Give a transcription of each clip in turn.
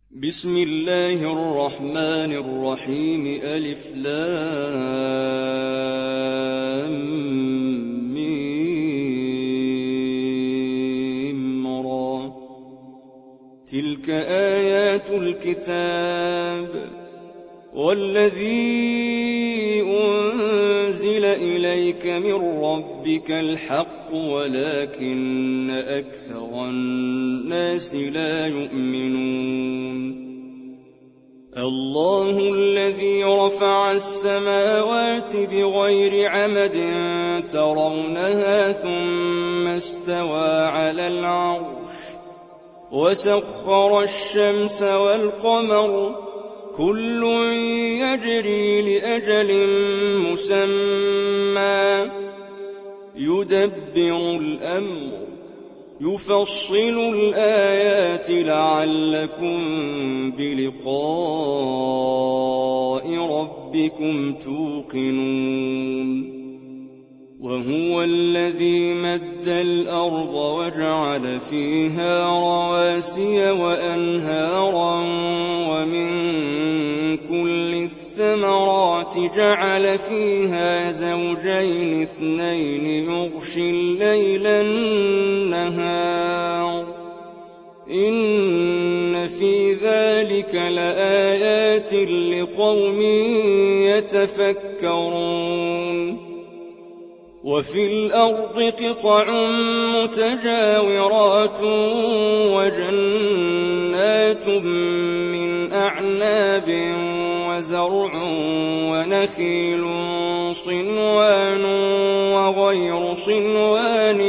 بسم الله الرحمن الرحيم ألف لام ميم را تلك آيات الكتاب والذي أنزل إليك من ربك الحق ولكن أكثر الناس لا يؤمنون الله الذي رفع السماوات بغير عمد ترونها ثم استوى على العرش وسخر الشمس والقمر كل يجري لأجل مسمى يدبر الأمر يفصل الآيات لعلكم بلقاء ربكم توقنون وهو الذي مد الأرض وجعل فيها رواسي وأنهارا ومن كل الثمرات جعل فيها زوجين اثنين يغشي الليل النهار إن في ذلك لآيات لقوم يتفكرون وفي الأرض قطع متجاورات وجنات من أعناب وزرع ونخيل صنوان وغير صنوان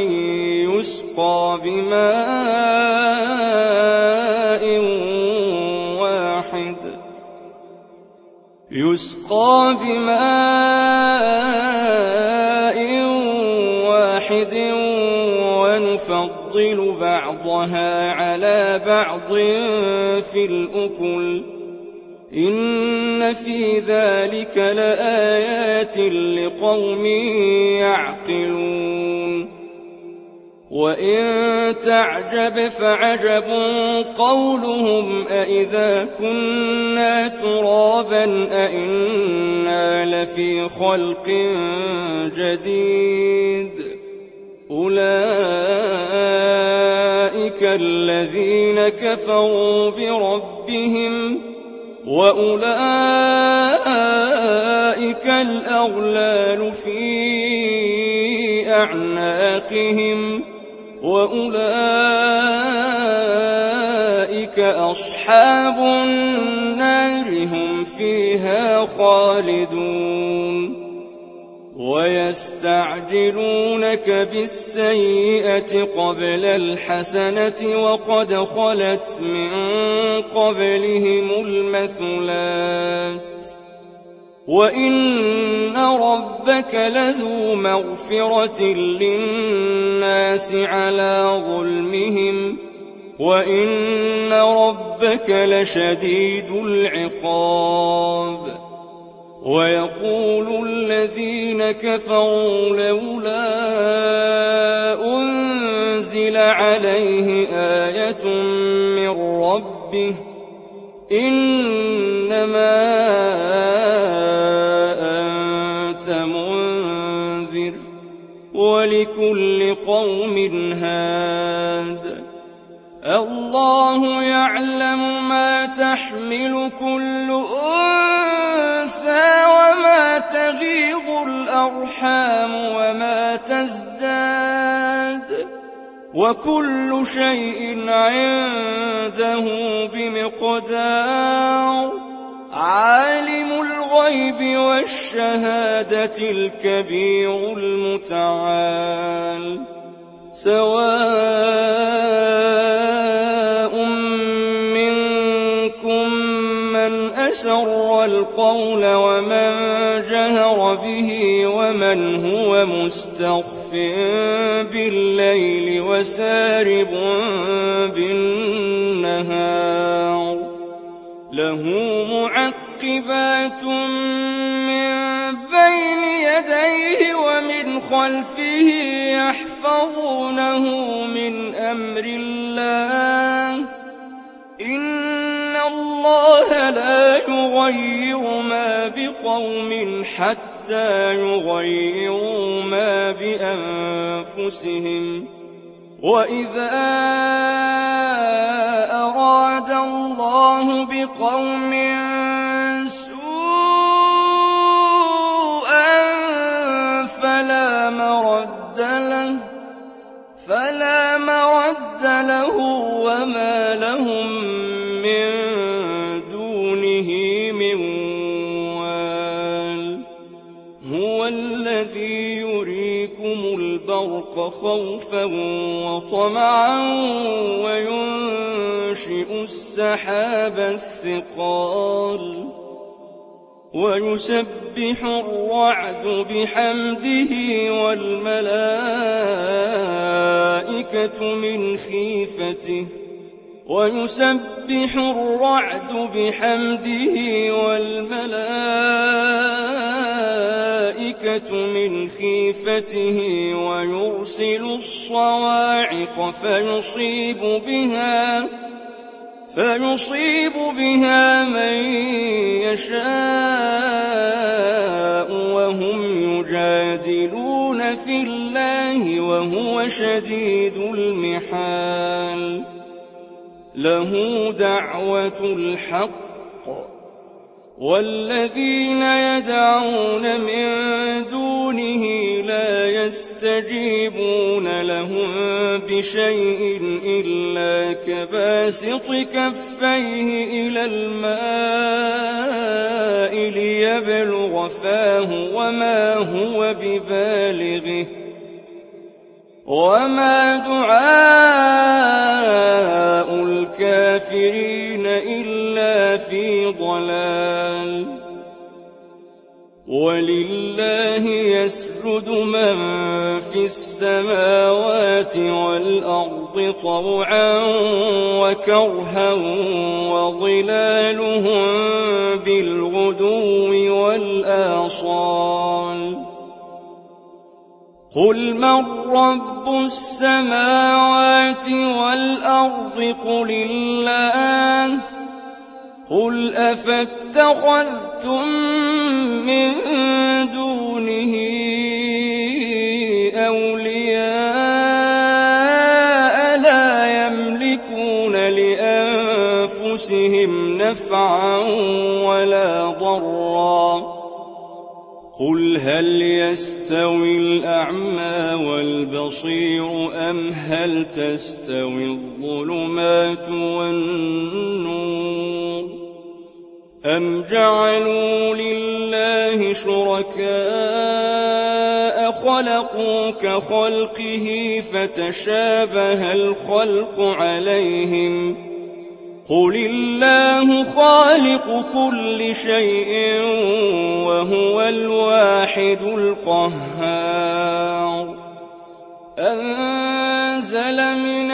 يسقى بماء واحد ونفضل بعضها على بعض في الأكل إن في ذلك لآيات لقوم يعقلون وإن تعجب فعجب قولهم أإذا كنا ترابا أإنا لفي خلق جديد أولئك الذين كفروا بربهم وأولئك الأغلال في أعناقهم وأولئك أصحاب النار هم فيها خالدون ويستعجلونك بالسيئة قبل الحسنة وقد خلت من قبلهم المثلات وإن ربك لذو مغفرة للناس على ظلمهم وإن ربك لشديد العقاب ويقول الذين كفروا لولا أنزل عليه آية من ربه إنما أنت منذر ولكل قوم هاد الله يعلم ما تحمل كل أنثى وما تغيض الأرحام وما تزداد وكل شيء عنده بمقدار عالم الغيب والشهادة الكبير المتعال سواء منكم من أسر القول ومن جهر به ومن هو مستخف بالليل وسارب بالنهار له معقبات من بين يديه ومن خلفه يحفظونه من أمر الله إن ولا يغير ما بقوم حتى يغيروا ما بأنفسهم وإذا أراد الله بقوم سوءا فلا مرد له وما لهم من دونه من وال هو الذي يريكم البرق خوفا وطمعا وينشئ السحاب الثقال ويسبح الرعد بحمده والملائكة من خيفته ويرسل الصواعق فيصيب بها من يشاء وهم يجادلون في الله وهو شديد المحال له دعوة الحق والذين يدعون من دونه لا يستجيبون لهم بشيء إلا كباسط كفيه إلى الماء ليبلغ فاه وما هو ببالغه وما دعاء الكافرين إلا في ضلال ولله يسجد من في السماوات والأرض طوعا وكرها وظلالهم بالغدو والآصال قل من رب السماوات والأرض قل الله قل أفاتخذتم من دونه أولياء لا يملكون لأنفسهم نفعا ولا ضرا قل هل يستوي الأعمى والبصير أم هل تستوي الظلمات والنور أم جعلوا لله شركاء خلقوا كخلقه فتشابه الخلق عليهم قل الله خالق كل شيء وهو الواحد القهار أنزل من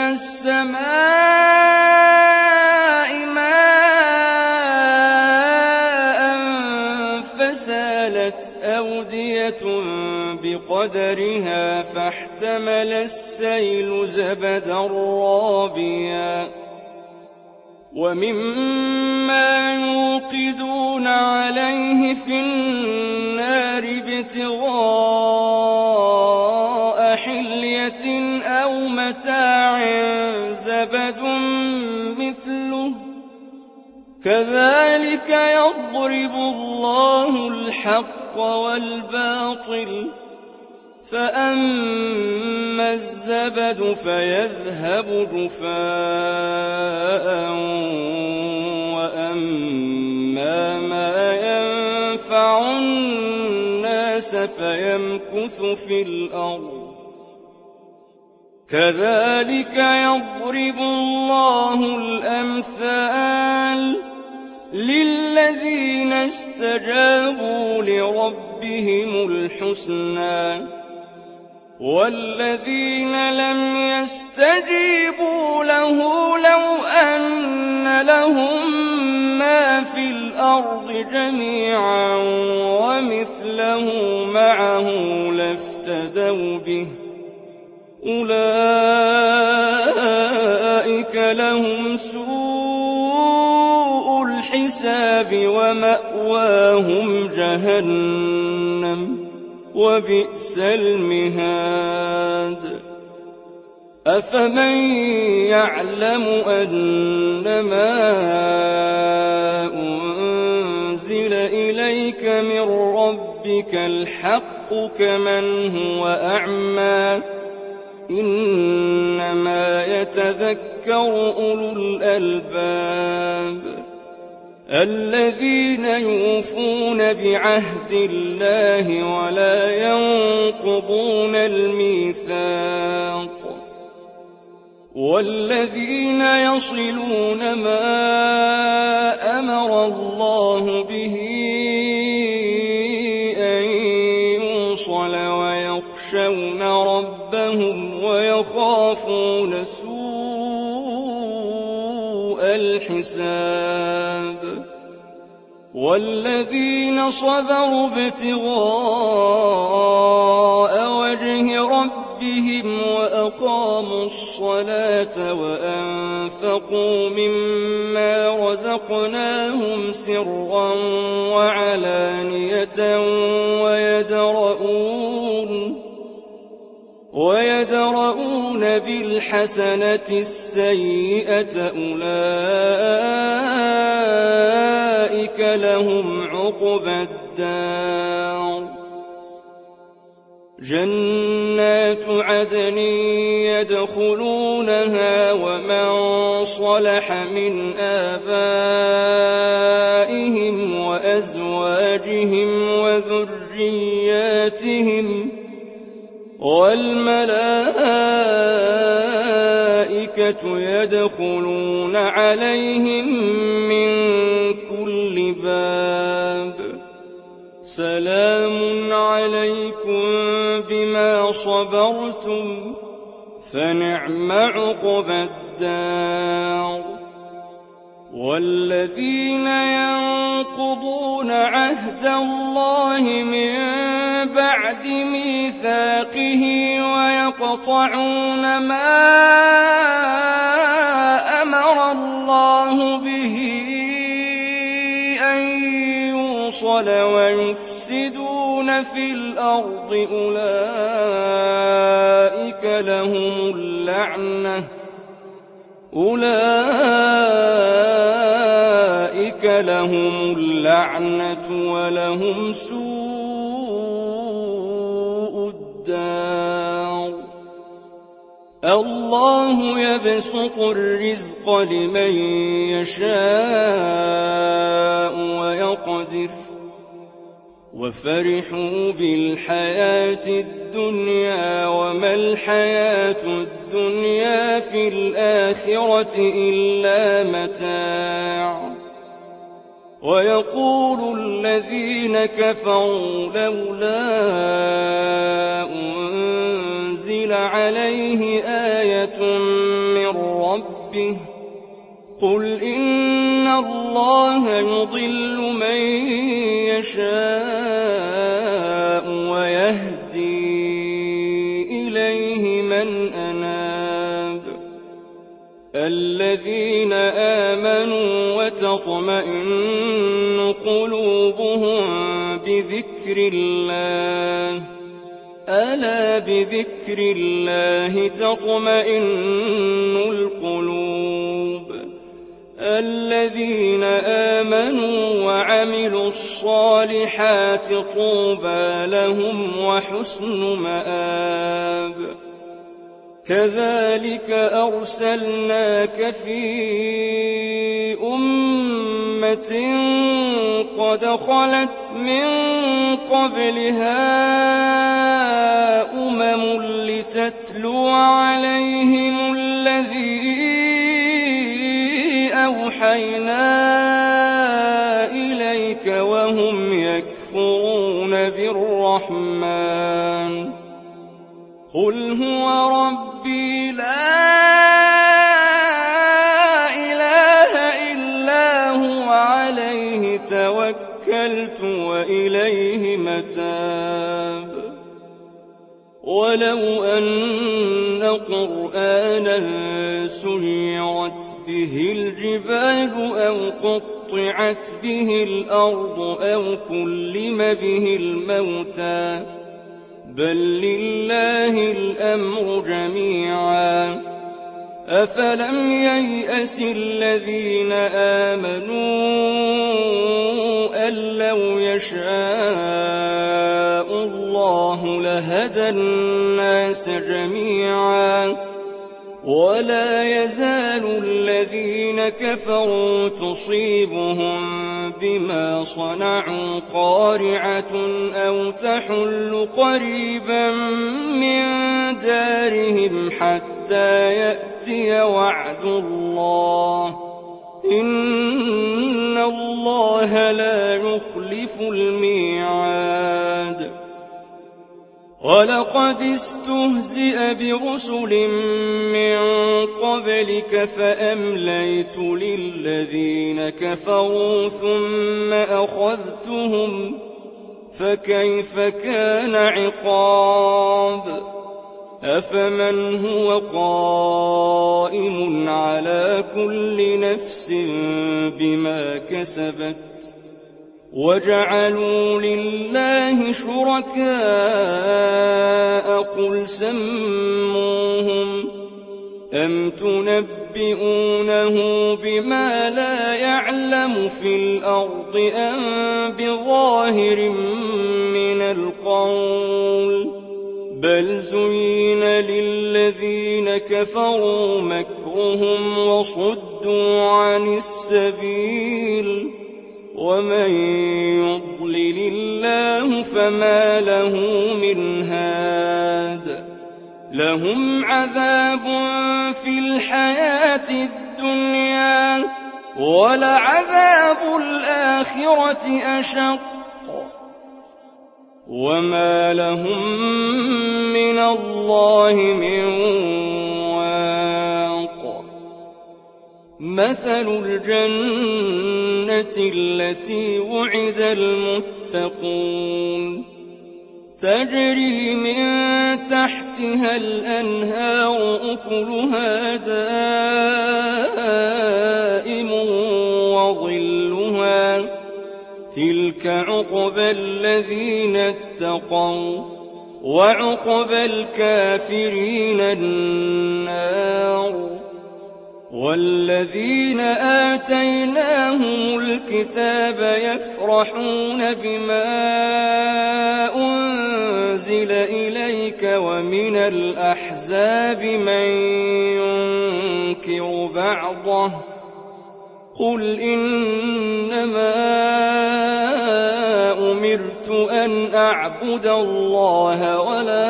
السماء ماء فسالت أودية بقدرها فاحتمل السيل زبدا رابيا ومما يوقدون عليه في النار ابتغاء حلية أو متاع زبد مثله كذلك يضرب الله الحق والباطل فأما الزبد فيذهب جفاء وأما ما ينفع الناس فيمكث في الأرض كذلك يضرب الله الأمثال للذين استجابوا لربهم الحسنى والذين لم يستجيبوا له لو أن لهم ما في الأرض جميعا ومثله معه لافتدوا به أولئك لهم سوء الحساب ومأواهم جهنم وبئس المهاد أفمن يعلم أنما أنزل إليك من ربك الحق كمن هو أعمى إنما يتذكر أولو الألباب الذين يوفون بعهد الله ولا ينقضون الميثاق والذين يصلون ما أمر الله به أن يوصل ويخشون ربهم ويخافون سوء الحساب والذين صبروا ابتغاء وجه ربهم وأقاموا الصلاة وأنفقوا مما رزقناهم سرا وعلانية ويدرؤون بالحسنة السيئة أولئك لهم عقبى الدار جنات عدن يدخلونها ومن صلح من آبائهم وأزواجهم وذرياتهم والملائكة يدخلون عليهم من كل باب سلام عليكم بما صبرتم فنعم عقبى الدار والذين ينقضون عهد الله من بعد ميثاقه ويقطعون ما أمر الله به أن يوصل ويفسدون في الأرض أولئك لهم اللعنة ولهم سوء الدار الله يبسط الرزق لمن يشاء ويقدر وفرحوا بالحياة الدنيا وما الحياة الدنيا في الآخرة إلا متاع ويقول الذين كفروا لولا أنزل عليه آية من ربه قل إن الله يضل من يشاء ويهدي إليه من أناب الذين آمنوا وتطمئن قلوبهم بذكر الله ألا بذكر الله تطمئن القلوب الذين آمنوا وعملوا الصالحات طوبى لهم وحسن مآب كذلك أرسلناك في أمة قد خلت من قبلها لتتلو عليهم الذي أوحينا إليك وهم يكفرون بالرحمن قل هو ربي لا إله إلا هو عليه توكلت وإليه متاب ولو أن قرآنا سيرت به الجبال أو قطعت به الأرض أو كلم به الموتى بل لله الأمر جميعا أفلم ييأس الذين آمنوا أن لو يشاء الله لهدى الناس جميعا ولا يزال الذين كفروا تصيبهم بما صنعوا قارعة أو تحل قريبا من دارهم حتى يأتي وعد الله إن الله لا يخلف الميعاد ولقد استهزئ برسل من قبلك فأمليت للذين كفروا ثم أخذتهم فكيف كان عقاب أفمن هو قائم على كل نفس بما كسبت وجعلوا لله شركاء قل سموهم أم تنبئونه بما لا يعلم في الأرض أم بظاهر من القول بل زين للذين كفروا مكرهم وصدوا عن السبيل ومن يضلل الله فما له من هاد لهم عذاب في الحياة الدنيا ولعذاب الآخرة أشق وما لهم من الله من واق مثل الجنة التي وعد المتقون تجري من تحتها الأنهار أكلها دائم وظلها تلك عقبى الذين اتقوا وعقبى الكافرين النار والذين آتيناهم الكتاب يفرحون بما أنزل إليك ومن الأحزاب من ينكر بعضه قل إنما أمرت أن أعبد الله ولا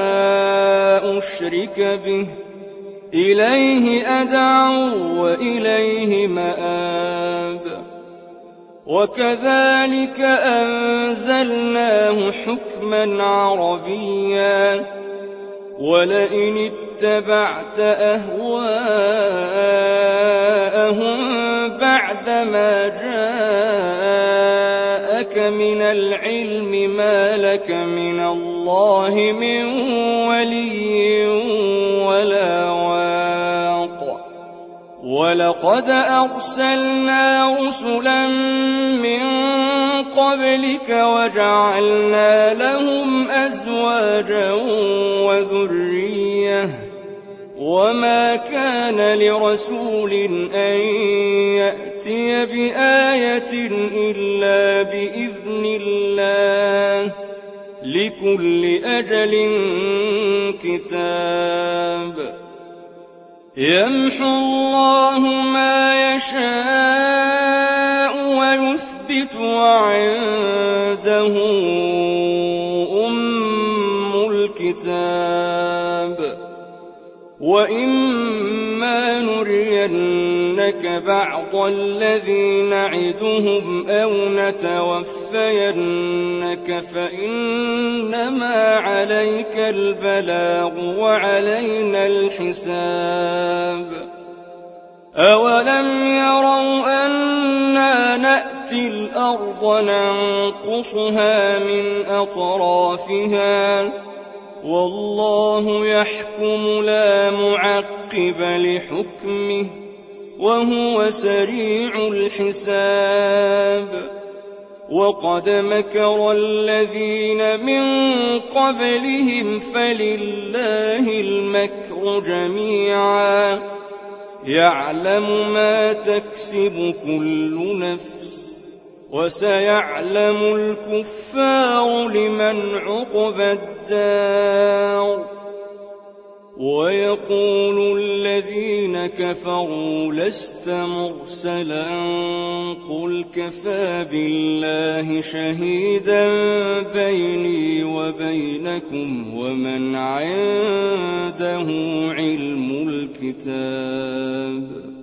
أشرك به إليه أدعو وإليه مآب وكذلك أنزلناه حكما عربيا ولئن اتبعت أهواءهم بعدما جاءك من العلم ما لك من الله من ولي ولا واق ولقد أرسلنا رسلا من قبلك وجعلنا لهم أزواجا وذرية وما كان لرسول أن يأتي بآية إلا بإذن الله لكل أجل كتاب يمحو الله ما يشاء ويثبت وعنده أم الكتاب وإما نرينك بعض الذي نعدهم أو نتوفينك فإنما عليك البلاغ وعلينا الحساب أولم يروا أنا نأتي الأرض ننقصها من أطرافها والله يحكم لا معقب لحكمه وهو سريع الحساب وقد مكر الذين من قبلهم فلله المكر جميعا يعلم ما تكسب كل نفس وسيعلم الكفار لمن عقبى الدار ويقول الذين كفروا لست مرسلا قل كفى بالله شهيدا بيني وبينكم ومن عنده علم الكتاب